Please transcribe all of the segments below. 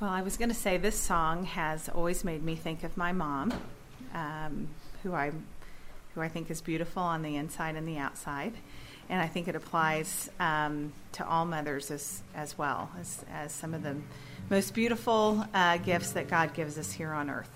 Well, I was going to say this song has always made me think of my mom, who I think is beautiful on the inside and the outside, and I think it applies to all mothers as well as some of the most beautiful gifts that God gives us here on earth.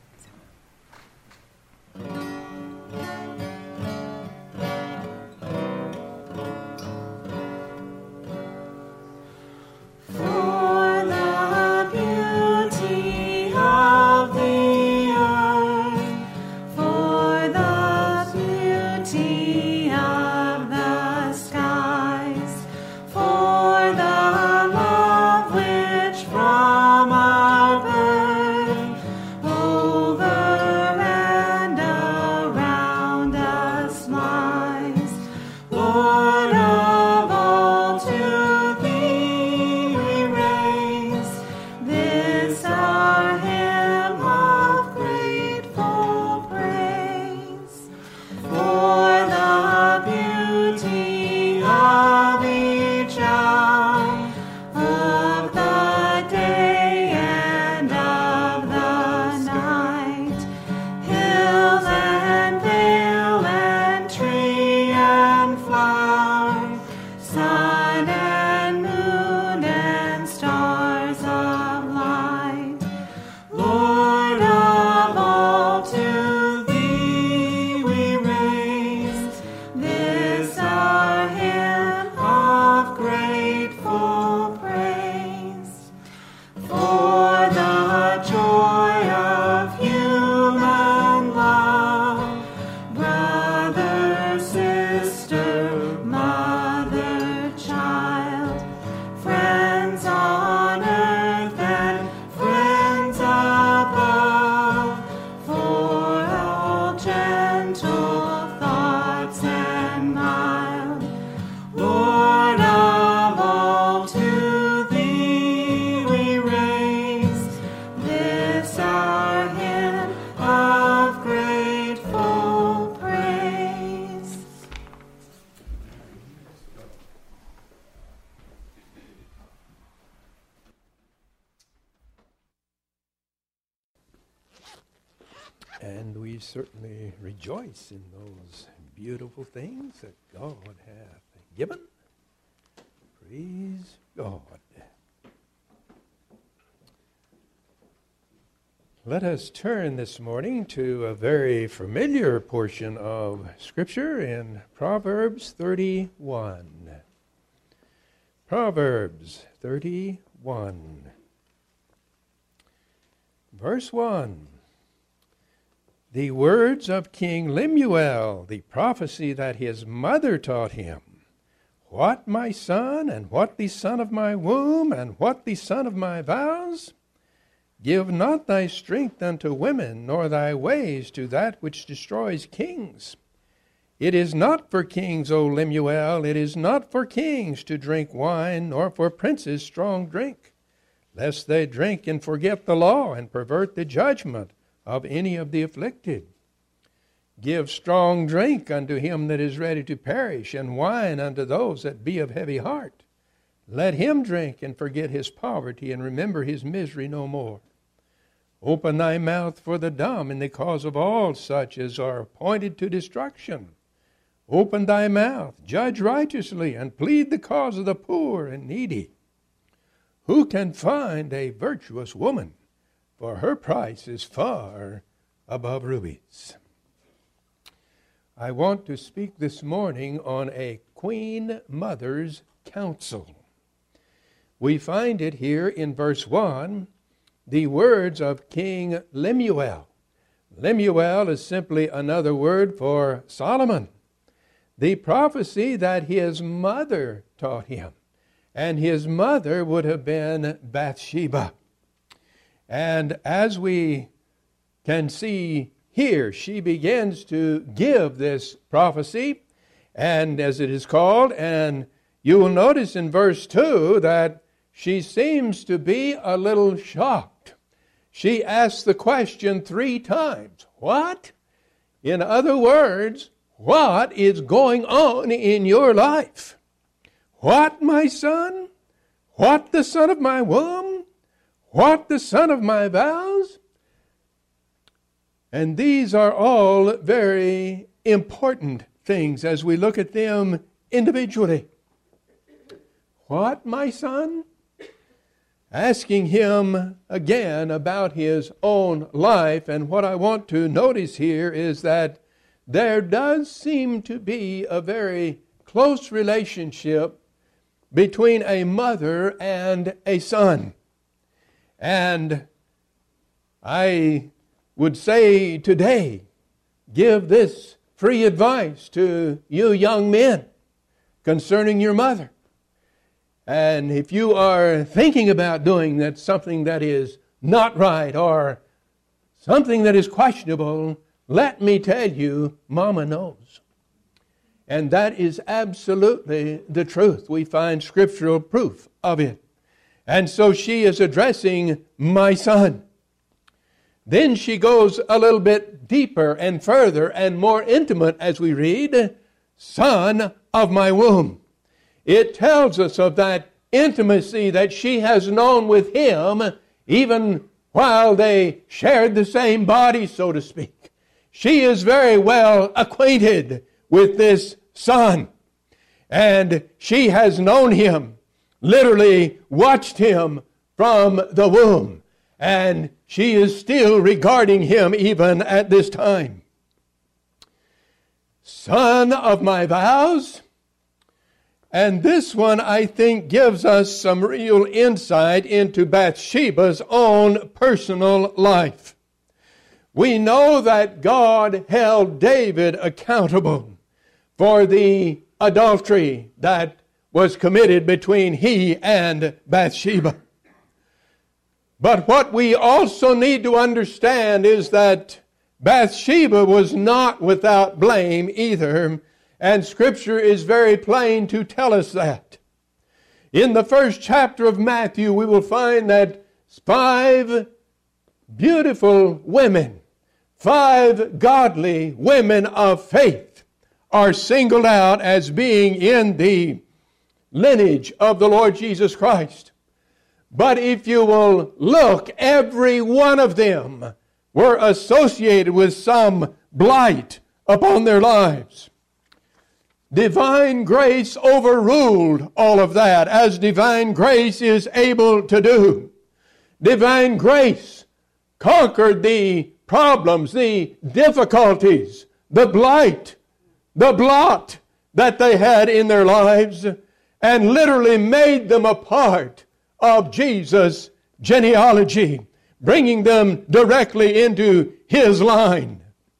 And we certainly rejoice in those beautiful things that God hath given. Praise God. Let us turn this morning to a very familiar portion of Scripture in Proverbs 31. Proverbs 31. Verse 1. The words of King Lemuel, the prophecy that his mother taught him. What, my son, and what the son of my womb, and what the son of my vows? Give not thy strength unto women, nor thy ways to that which destroys kings. It is not for kings, O Lemuel, it is not for kings to drink wine, nor for princes strong drink, lest they drink and forget the law, and pervert the judgment of any of the afflicted. Give strong drink unto him that is ready to perish, and wine unto those that be of heavy heart. Let him drink and forget his poverty, and remember his misery no more. Open thy mouth for the dumb in the cause of all such as are appointed to destruction. Open thy mouth, judge righteously, and plead the cause of the poor and needy. Who can find a virtuous woman? For her price is far above rubies. I want to speak this morning on a Queen Mother's counsel. We find it here in verse 1, the words of King Lemuel. Lemuel is simply another word for Solomon. The prophecy that his mother taught him, and his mother would have been Bathsheba. And as we can see here, she begins to give this prophecy, and as it is called, and you will notice in verse 2 that she seems to be a little shocked. She asks the question 3 times. What? In other words, what is going on in your life? What, my son? What, the son of my womb? What, the son of my vows? And these are all very important things as we look at them individually. What, my son? Asking him again about his own life. And what I want to notice here is that there does seem to be a very close relationship between a mother and a son. And I would say today, give this free advice to you young men concerning your mother. And if you are thinking about doing that, something that is not right or something that is questionable, let me tell you, Mama knows. And that is absolutely the truth. We find scriptural proof of it. And so she is addressing my son. Then she goes a little bit deeper and further and more intimate as we read, son of my womb. It tells us of that intimacy that she has known with him even while they shared the same body, so to speak. She is very well acquainted with this son. And she has known him, literally watched him from the womb. And she is still regarding him even at this time. Son of my vows. And this one, I think, gives us some real insight into Bathsheba's own personal life. We know that God held David accountable for the adultery that was committed between he and Bathsheba. But what we also need to understand is that Bathsheba was not without blame either, and Scripture is very plain to tell us that. In the first chapter of Matthew, we will find that 5 beautiful women, 5 godly women of faith, are singled out as being in the lineage of the Lord Jesus Christ. But if you will look, every one of them were associated with some blight upon their lives. Divine grace overruled all of that, as divine grace is able to do. Divine grace conquered the problems, the difficulties, the blight, the blot that they had in their lives, and literally made them a part of Jesus' genealogy, bringing them directly into his line.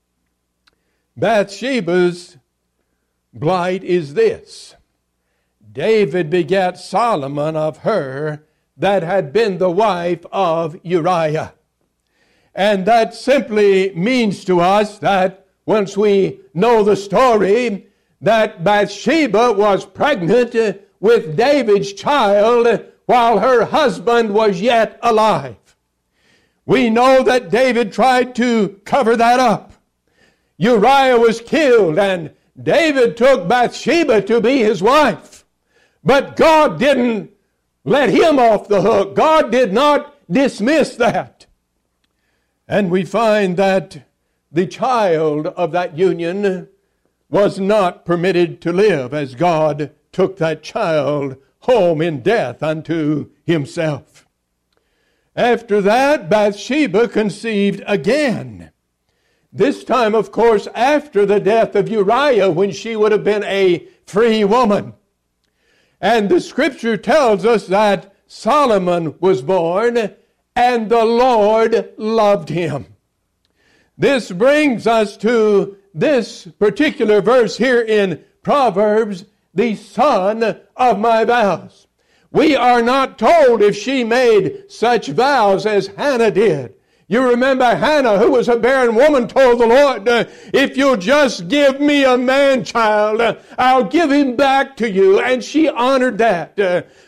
Bathsheba's blight is this: David begat Solomon of her that had been the wife of Uriah. And that simply means to us that once we know the story, that Bathsheba was pregnant with David's child while her husband was yet alive. We know that David tried to cover that up. Uriah was killed, and David took Bathsheba to be his wife. But God didn't let him off the hook. God did not dismiss that. And we find that the child of that union was not permitted to live, as God took that child home in death unto himself. After that, Bathsheba conceived again. This time, of course, after the death of Uriah, when she would have been a free woman. And the Scripture tells us that Solomon was born, and the Lord loved him. This brings us to this particular verse here in Proverbs, the son of my vows. We are not told if she made such vows as Hannah did. You remember Hannah, who was a barren woman, told the Lord, if you'll just give me a man-child, I'll give him back to you. And she honored that.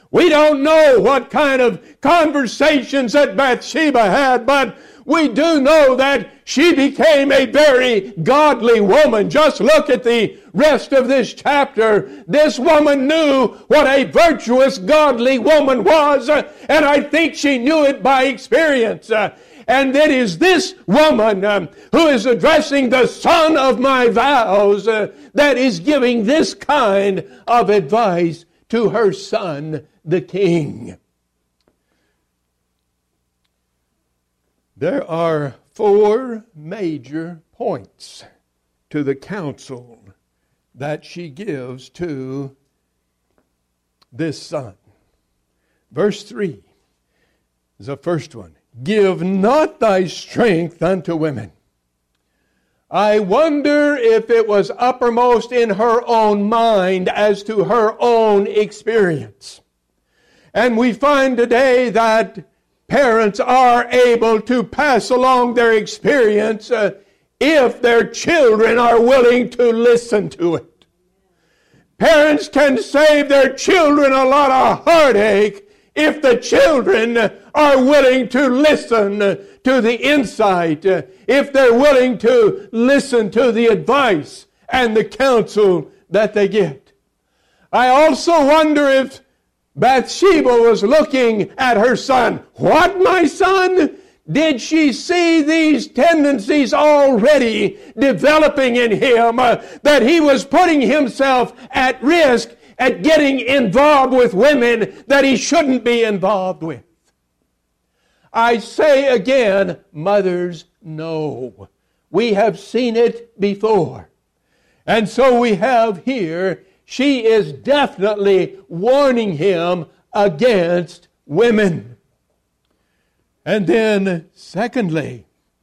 We don't know what kind of conversations that Bathsheba had, but we do know that she became a very godly woman. Just look at the rest of this chapter. This woman knew what a virtuous, godly woman was, and I think she knew it by experience. And it is this woman who is addressing the son of my vows that is giving this kind of advice to her son, the king. There are 4 major points to the counsel that she gives to this son. Verse 3 is the first one. Give not thy strength unto women. I wonder if it was uppermost in her own mind as to her own experience. And we find today that parents are able to pass along their experience if their children are willing to listen to it. Parents can save their children a lot of heartache if the children are willing to listen to the insight, if they're willing to listen to the advice and the counsel that they get. I also wonder if Bathsheba was looking at her son. What, my son? Did she see these tendencies already developing in him, that he was putting himself at risk at getting involved with women that he shouldn't be involved with? I say again, mothers know. We have seen it before. And so we have here, she is definitely warning him against women. And then, secondly,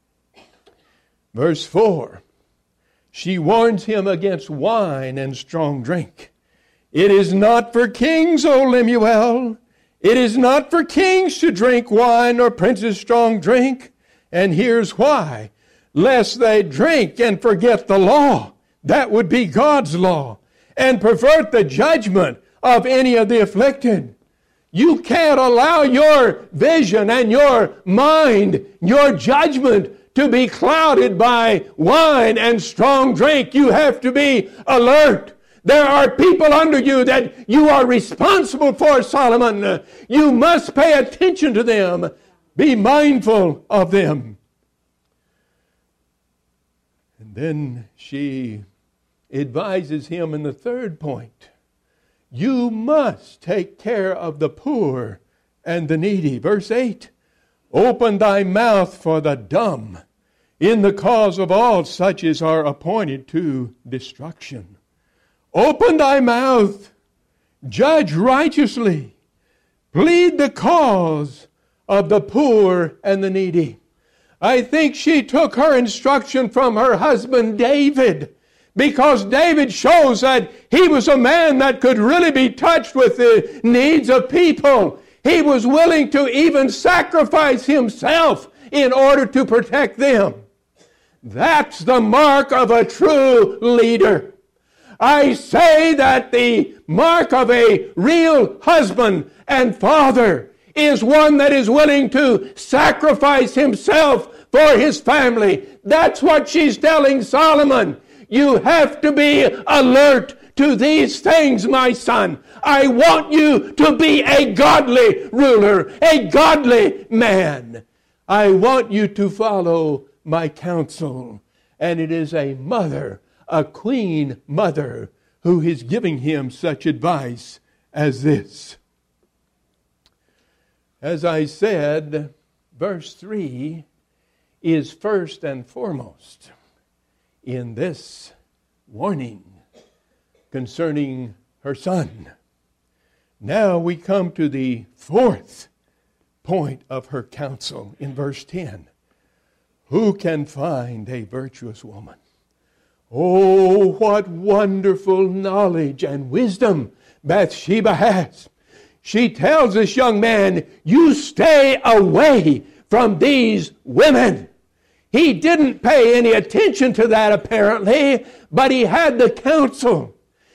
verse 4, she warns him against wine and strong drink. It is not for kings, O Lemuel. It is not for kings to drink wine or princes strong drink. And here's why. Lest they drink and forget the law. That would be God's law. And pervert the judgment of any of the afflicted. You can't allow your vision and your mind, your judgment to be clouded by wine and strong drink. You have to be alert. There are people under you that you are responsible for, Solomon. You must pay attention to them. Be mindful of them. And then she advises him in the third point. You must take care of the poor and the needy. Verse 8. Open thy mouth for the dumb in the cause of all such as are appointed to destruction. Open thy mouth, judge righteously, plead the cause of the poor and the needy. I think she took her instruction from her husband David, because David shows that he was a man that could really be touched with the needs of people. He was willing to even sacrifice himself in order to protect them. That's the mark of a true leader. I say that the mark of a real husband and father is one that is willing to sacrifice himself for his family. That's what she's telling Solomon. You have to be alert to these things, my son. I want you to be a godly ruler, a godly man. I want you to follow my counsel. And it is a mother, a queen mother, who is giving him such advice as this. As I said, verse 3 is first and foremost in this warning concerning her son. Now we come to the fourth point of her counsel in verse 10. Who can find a virtuous woman? Oh, what wonderful knowledge and wisdom Bathsheba has. She tells this young man, you stay away from these women. He didn't pay any attention to that apparently, but he had the counsel.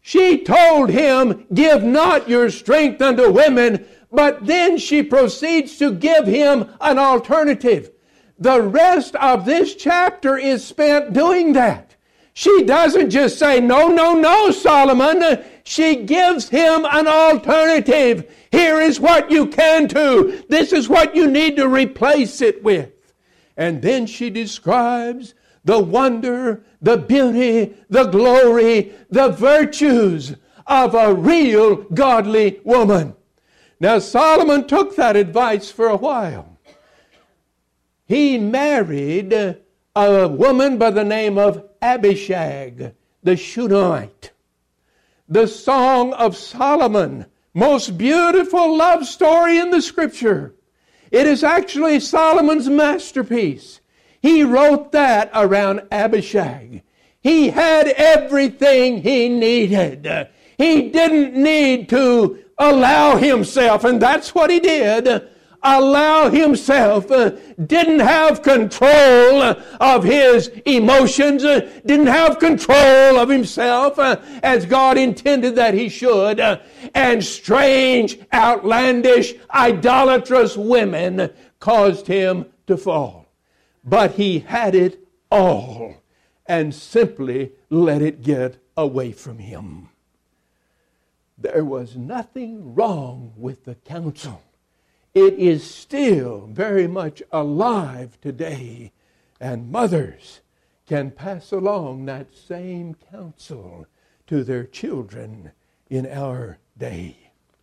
She told him, give not your strength unto women, but then she proceeds to give him an alternative. The rest of this chapter is spent doing that. She doesn't just say, no, no, no, Solomon. She gives him an alternative. Here is what you can do. This is what you need to replace it with. And then she describes the wonder, the beauty, the glory, the virtues of a real godly woman. Now Solomon took that advice for a while. He married a woman by the name of Abishag, the Shunammite. The Song of Solomon, most beautiful love story in the Scripture. It is actually Solomon's masterpiece. He wrote that around Abishag. He had everything he needed. He didn't need to allow himself, and that's what he did, allow himself, didn't have control of his emotions, didn't have control of himself as God intended that he should, and strange, outlandish, idolatrous women caused him to fall. But he had it all and simply let it get away from him. There was nothing wrong with the counsel. It is still very much alive today, and mothers can pass along that same counsel to their children in our day.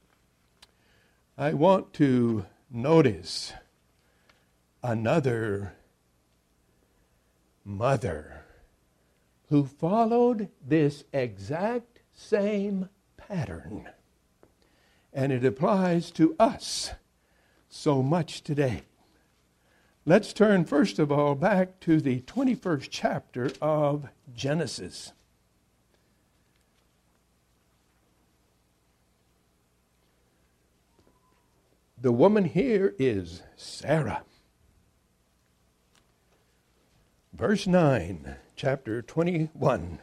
I want to notice another mother who followed this exact same pattern, and it applies to us so much today. Let's turn first of all back to the 21st chapter of Genesis. The woman here is Sarah. Verse 9, chapter 21.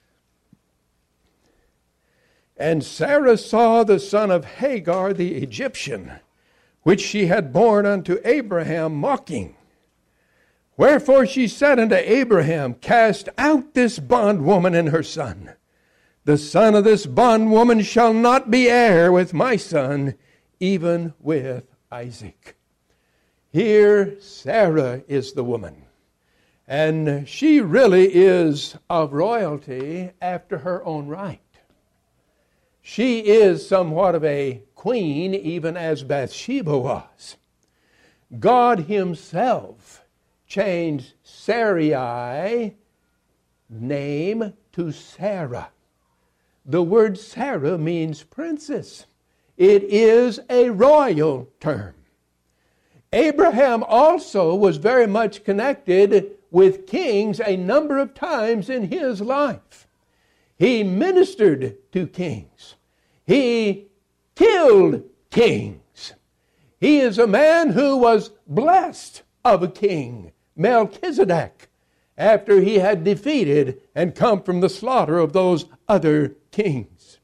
And Sarah saw the son of Hagar the Egyptian, which she had borne unto Abraham, mocking. Wherefore she said unto Abraham, cast out this bondwoman and her son. The son of this bondwoman shall not be heir with my son, even with Isaac. Here Sarah is the woman. And she really is of royalty after her own right. She is somewhat of a queen, even as Bathsheba was. God himself changed Sarai name to Sarah. The word Sarah means princess. It is a royal term. Abraham also was very much connected with kings a number of times in his life. He ministered to kings. He killed kings. He is a man who was blessed of a king, Melchizedek, after he had defeated and come from the slaughter of those other kings.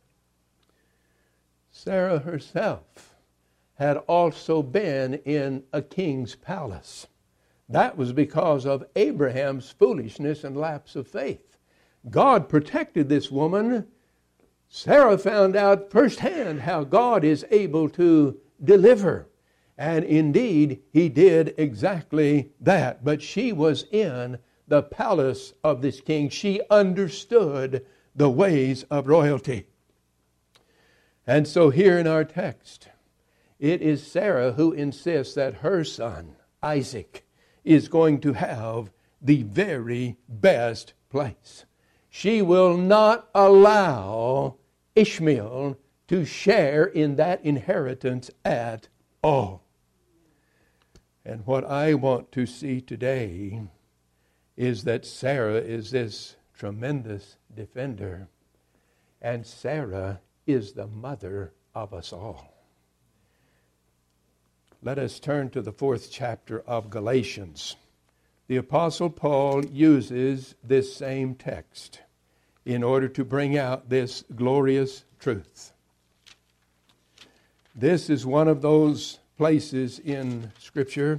Sarah herself had also been in a king's palace. That was because of Abraham's foolishness and lapse of faith. God protected this woman. Sarah found out firsthand how God is able to deliver. And indeed, he did exactly that. But she was in the palace of this king. She understood the ways of royalty. And so here in our text, it is Sarah who insists that her son, Isaac, is going to have the very best place. She will not allow Ishmael to share in that inheritance at all. And what I want to see today is that Sarah is this tremendous defender, and Sarah is the mother of us all. Let us turn to the 4th chapter of Galatians. The Apostle Paul uses this same text. in order to bring out this glorious truth. This is one of those places in Scripture,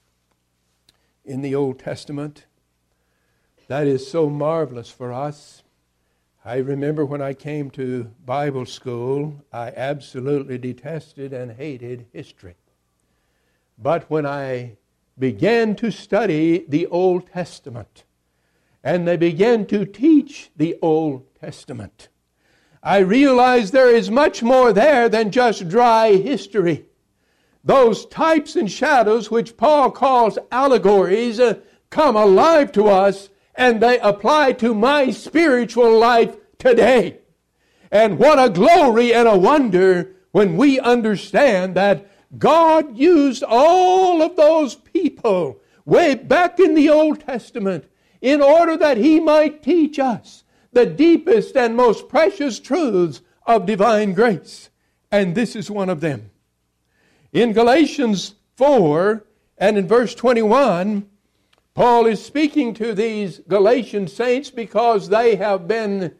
in the Old Testament, that is so marvelous for us. I remember when I came to Bible school, I absolutely detested and hated history. But when I began to study the Old Testament, and they began to teach the Old Testament, I realized there is much more there than just dry history. Those types and shadows which Paul calls allegories come alive to us, and they apply to my spiritual life today. And what a glory and a wonder when we understand that God used all of those people way back in the Old Testament in order that He might teach us the deepest and most precious truths of divine grace. And this is one of them. In Galatians 4 and in verse 21, Paul is speaking to these Galatian saints because they have been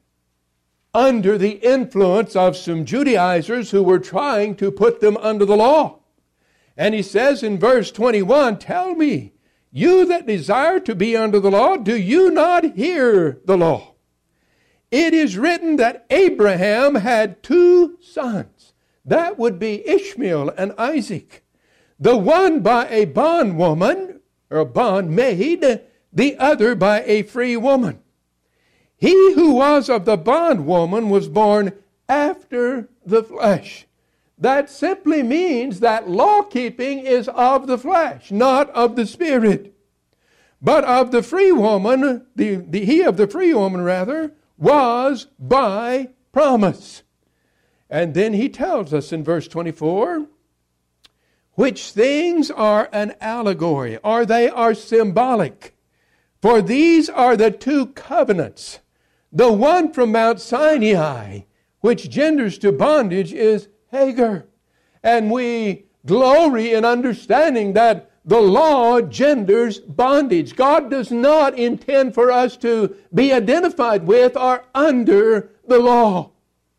under the influence of some Judaizers who were trying to put them under the law. And he says in verse 21, "Tell me, you that desire to be under the law, do you not hear the law? It is written that Abraham had 2 sons. That would be Ishmael and Isaac. The one by a bondwoman, or a bondmaid, the other by a free woman. He who was of the bondwoman was born after the flesh." That simply means that law-keeping is of the flesh, not of the spirit. But of the free woman, he of the free woman rather, was by promise. And then he tells us in verse 24, which things are an allegory, or they are symbolic. For these are the 2 covenants. The one from Mount Sinai, which genders to bondage, is Hagar. And we glory in understanding that the law genders bondage. God does not intend for us to be identified with or under the law.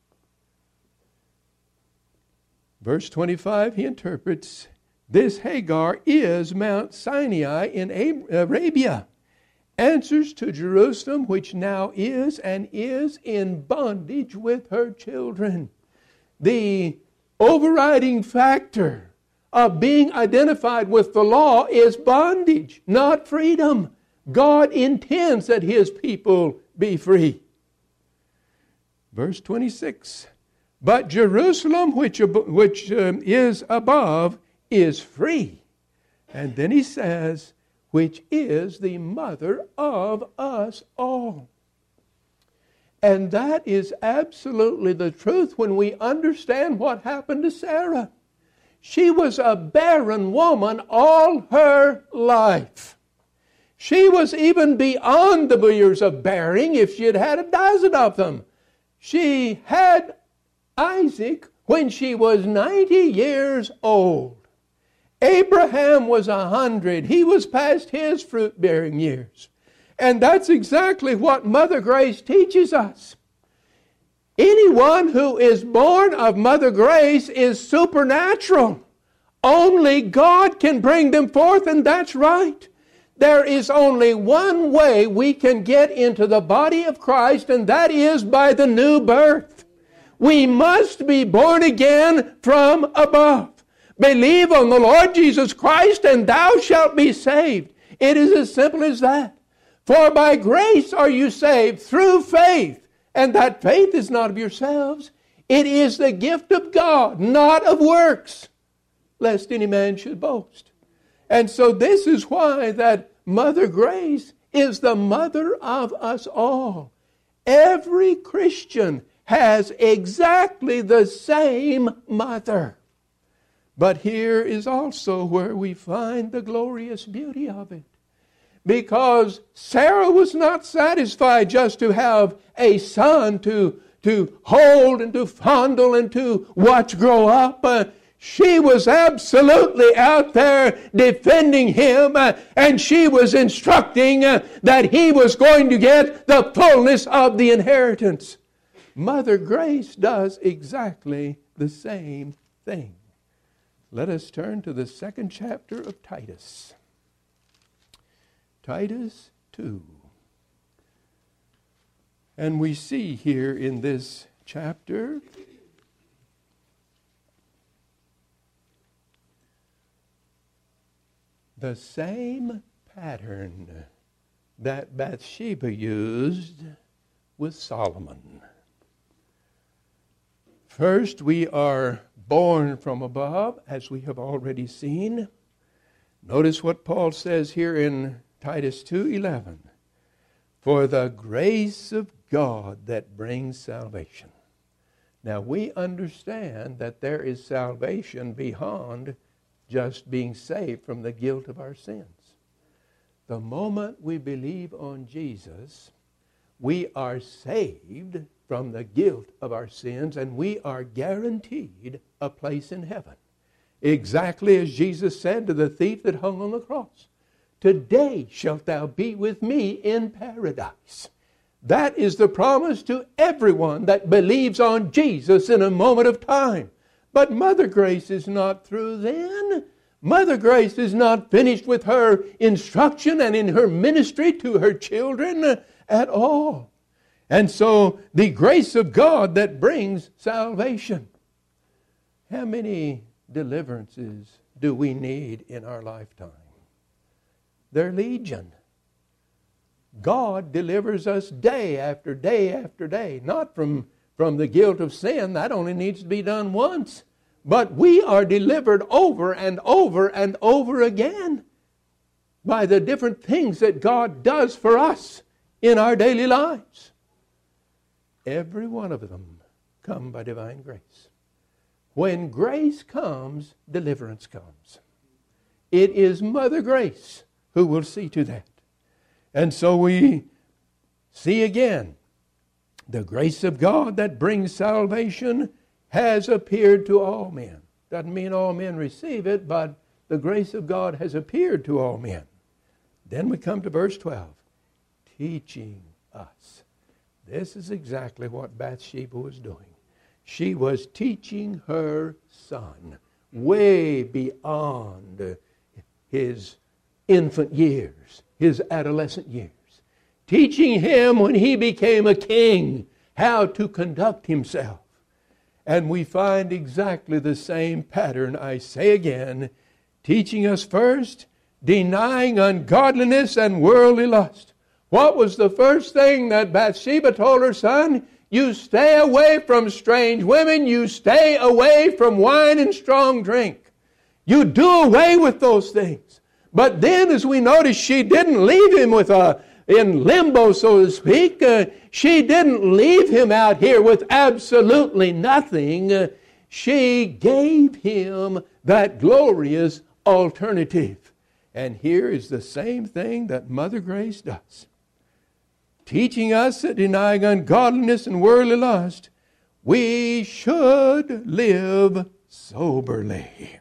Verse 25, he interprets, this Hagar is Mount Sinai in Arabia, answers to Jerusalem, which now is and is in bondage with her children. The overriding factor of being identified with the law is bondage, not freedom. God intends that His people be free. Verse 26, but Jerusalem which is above is free. And then he says, which is the mother of us all. And that is absolutely the truth when we understand what happened to Sarah. She was a barren woman all her life. She was even beyond the years of bearing if she had had a dozen of them. She had Isaac when she was 90 years old. Abraham was 100. He was past his fruit-bearing years. And that's exactly what Mother Grace teaches us. Anyone who is born of Mother Grace is supernatural. Only God can bring them forth, and that's right. There is only one way we can get into the body of Christ, and that is by the new birth. We must be born again from above. Believe on the Lord Jesus Christ, and thou shalt be saved. It is as simple as that. For by grace are you saved through faith, and that faith is not of yourselves. It is the gift of God, not of works, lest any man should boast. And so this is why that Mother Grace is the mother of us all. Every Christian has exactly the same mother. But here is also where we find the glorious beauty of it. Because Sarah was not satisfied just to have a son to hold and to fondle and to watch grow up. She was absolutely out there defending him, and she was instructing that he was going to get the fullness of the inheritance. Mother Grace does exactly the same thing. Let us turn to the 2nd chapter of Titus. Titus 2. And we see here in this chapter the same pattern that Bathsheba used with Solomon. First, we are born from above, as we have already seen. Notice what Paul says here in Titus 2:11. For the grace of God that brings salvation. Now, we understand that there is salvation beyond just being saved from the guilt of our sins. The moment we believe on Jesus, we are saved from the guilt of our sins, and we are guaranteed a place in heaven. Exactly as Jesus said to the thief that hung on the cross, "Today shalt thou be with me in paradise." That is the promise to everyone that believes on Jesus in a moment of time. But Mother Grace is not through then. Mother Grace is not finished with her instruction and in her ministry to her children at all. And so the grace of God that brings salvation. How many deliverances do we need in our lifetime? They're legion. God delivers us day after day after day, not from the guilt of sin. That only needs to be done once. But we are delivered over and over and over again by the different things that God does for us in our daily lives. Every one of them come by divine grace. When grace comes, deliverance comes. It is Mother Grace who will see to that. And so we see again, the grace of God that brings salvation has appeared to all men. Doesn't mean all men receive it, but the grace of God has appeared to all men. Then we come to verse 12. Teaching us. This is exactly what Bathsheba was doing. She was teaching her son way beyond his infant years, his adolescent years. Teaching him when he became a king how to conduct himself. And we find exactly the same pattern, I say again, teaching us first, denying ungodliness and worldly lust. What was the first thing that Bathsheba told her son? You stay away from strange women. You stay away from wine and strong drink. You do away with those things. But then, as we notice, she didn't leave him in limbo, so to speak. She didn't leave him out here with absolutely nothing. She gave him that glorious alternative. And here is the same thing that Mother Grace does. Teaching us that denying ungodliness and worldly lust, we should live soberly.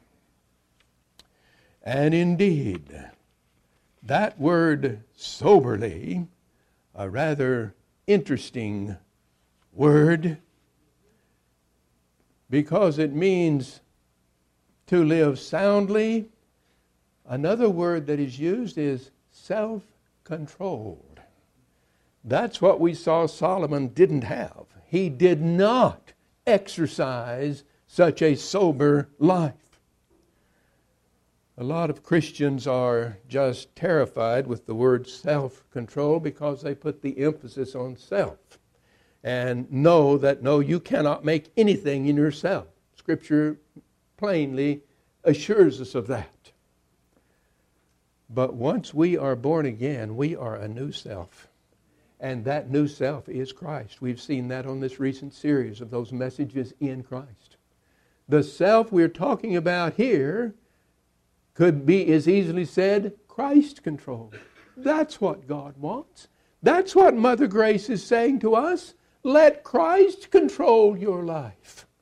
And indeed, that word soberly, a rather interesting word, because it means to live soundly. Another word that is used is self-controlled. That's what we saw Solomon didn't have. He did not exercise such a sober life. A lot of Christians are just terrified with the word self-control because they put the emphasis on self and know that, no, you cannot make anything in yourself. Scripture plainly assures us of that. But once we are born again, we are a new self. And that new self is Christ. We've seen that on this recent series of those messages in Christ. The self we're talking about here could be as easily said, Christ-controlled. That's what God wants. That's what Mother Grace is saying to us. Let Christ control your life.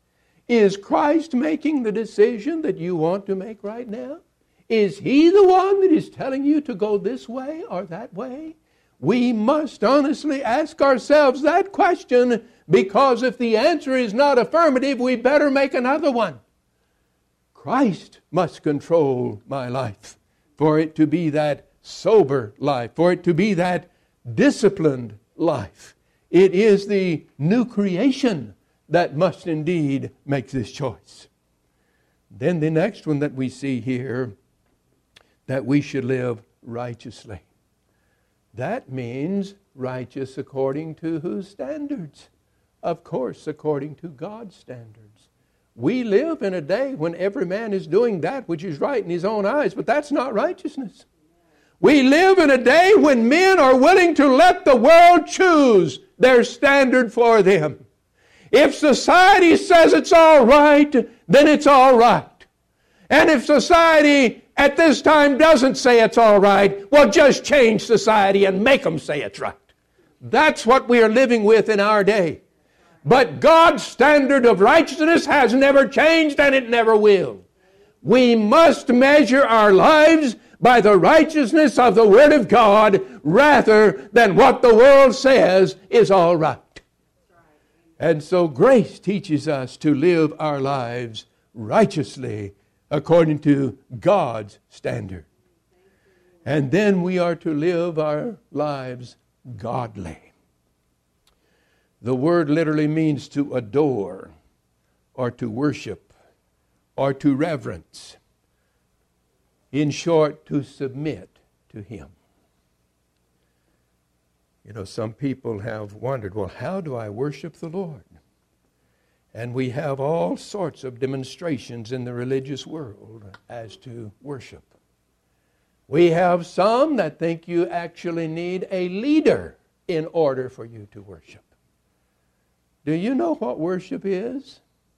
Is Christ making the decision that you want to make right now? Is He the one that is telling you to go this way or that way? We must honestly ask ourselves that question, because if the answer is not affirmative, we better make another one. Christ must control my life for it to be that sober life, for it to be that disciplined life. It is the new creation that must indeed make this choice. Then the next one that we see here, that we should live righteously. That means righteous according to whose standards? Of course, according to God's standards. We live in a day when every man is doing that which is right in his own eyes, but that's not righteousness. We live in a day when men are willing to let the world choose their standard for them. If society says it's all right, then it's all right. And if society at this time doesn't say it's all right, well, just change society and make them say it's right. That's what we are living with in our day. But God's standard of righteousness has never changed, and it never will. We must measure our lives by the righteousness of the Word of God rather than what the world says is all right. And so grace teaches us to live our lives righteously according to God's standard. And then we are to live our lives godly. The word literally means to adore, or to worship, or to reverence. In short, to submit to Him. You know, some people have wondered, well, how do I worship the Lord? And we have all sorts of demonstrations in the religious world as to worship. We have some that think you actually need a leader in order for you to worship. Do you know what worship is?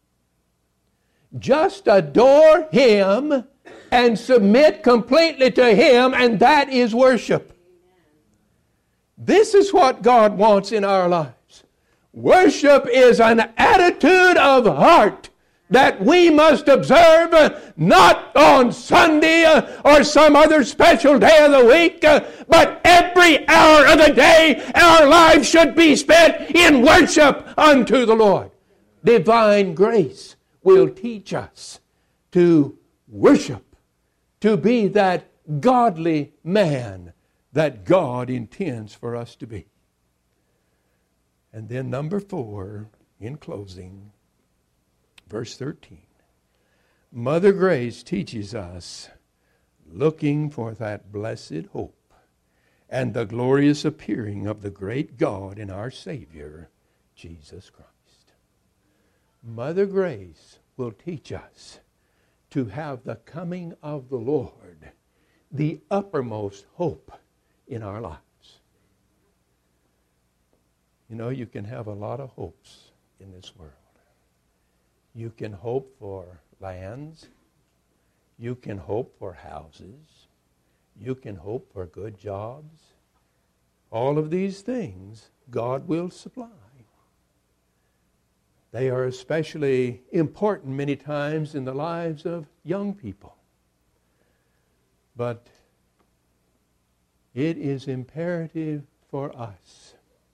Just adore Him and submit completely to Him, and that is worship. This is what God wants in our lives. Worship is an attitude of heart that we must observe not on Sunday or some other special day of the week, but every hour of the day our lives should be spent in worship unto the Lord. Divine grace will teach us to worship, to be that godly man that God intends for us to be. And then number 4, in closing, verse 13. Mother Grace teaches us looking for that blessed hope and the glorious appearing of the great God and our Savior, Jesus Christ. Mother Grace will teach us to have the coming of the Lord, the uppermost hope in our lives. You know, you can have a lot of hopes in this world. You can hope for lands. You can hope for houses. You can hope for good jobs. All of these things God will supply. They are especially important many times in the lives of young people. But it is imperative for us,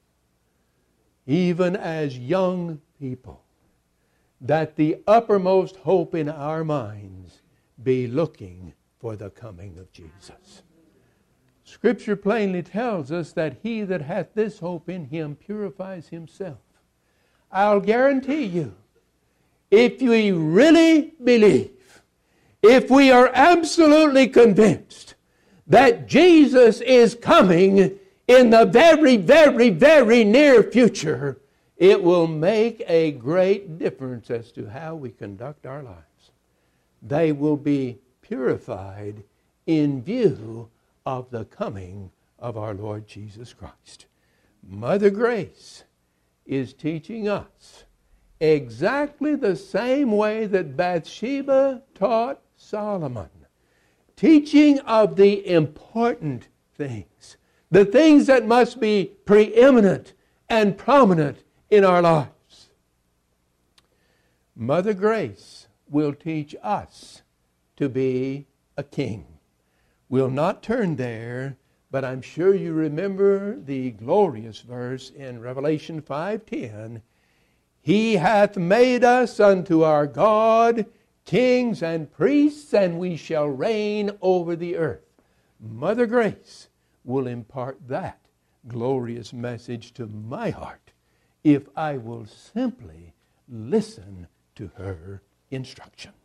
even as young people, that the uppermost hope in our minds be looking for the coming of Jesus. Scripture plainly tells us that he that hath this hope in him purifies himself. I'll guarantee you, if we really believe, if we are absolutely convinced that Jesus is coming in the very, very, very near future, it will make a great difference as to how we conduct our lives. They will be purified in view of the coming of our Lord Jesus Christ. Mother Grace is teaching us exactly the same way that Bathsheba taught Solomon, teaching of the important things, the things that must be preeminent and prominent in our lives. Mother Grace will teach us to be a king. We'll not turn there, but I'm sure you remember the glorious verse in Revelation 5:10. He hath made us unto our God kings and priests, and we shall reign over the earth. Mother Grace will impart that glorious message to my heart if I will simply listen to her instruction.